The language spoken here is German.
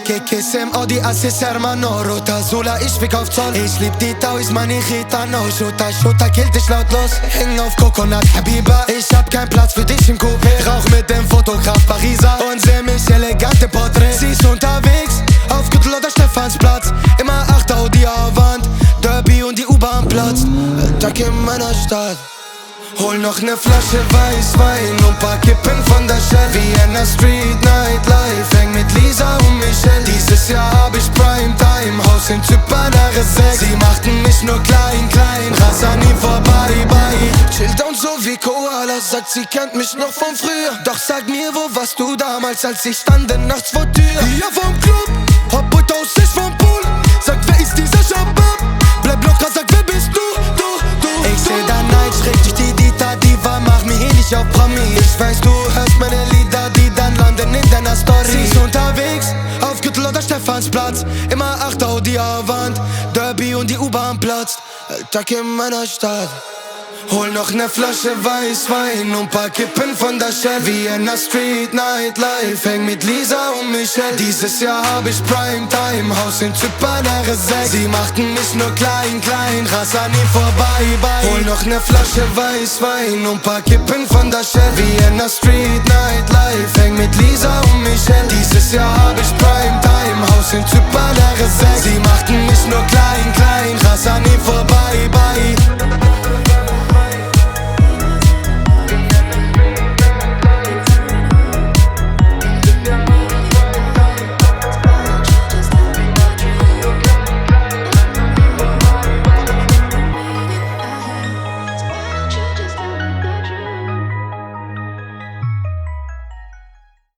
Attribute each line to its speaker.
Speaker 1: KKs im Audi, Assis, Hermano, Rota, Sula, ich fick auf Zoll. Ich lieb die Tauis, meine Gitano, Schuta, killt dich lautlos. Häng auf Coconut, Habiba, ich hab keinen Platz für dich im Coupé. Rauch mit dem Fotograf Pariser und seh mich elegant im Porträt. Sie ist unterwegs, auf Gürtel oder Stephansplatz. Immer 8 Audi Avant, Derby und die U-Bahn platzt. Tag in meiner Stadt. Hol noch ne Flasche Weißwein und paar Kippen von der Shell. Vienna Street Nightlife, häng mit Lisa und Michelle. Dieses Jahr hab ich Primetime, Haus in Zypern, RS6. Sie machten mich nur klein, Rasani vorbei, chill down so wie Koala, sagt sie kennt mich noch von früher. Doch sag mir, wo warst du damals, als ich stand nachts vor Tür? Ja, vom Club, hab heute aus Sicht vom Pool. Sag, wer ist dieser Shabab? Bleib locker, sag, wer bist du? Ich seh da Neid, schräg durch die Diva, mach mir hier nicht auf Promi. Ich weiß, du hörst meine Lieder, die dann landen in deiner Story. Sie ist unterwegs, auf Gürtel oder Stephansplatz. Immer 8 Audi Avant, Derby und die U-Bahn platzt. Alltag in meiner Stadt. Hol noch ne Flasche Weißwein und paar Kippen von der Shell. Vienna Street Nightlife, häng mit Lisa und Michelle. Dieses Jahr hab ich Primetime, Haus in Zypern, RS6. Sie machten mich nur klein, Rasani vorbei. Hol noch ne Flasche Weißwein und paar Kippen von der Shell. Vienna Street Nightlife, häng mit Lisa und Michelle. Dieses Jahr hab ich Primetime, Haus in Zypern, RS6. Sie machten mich nur klein, Rasani vorbei.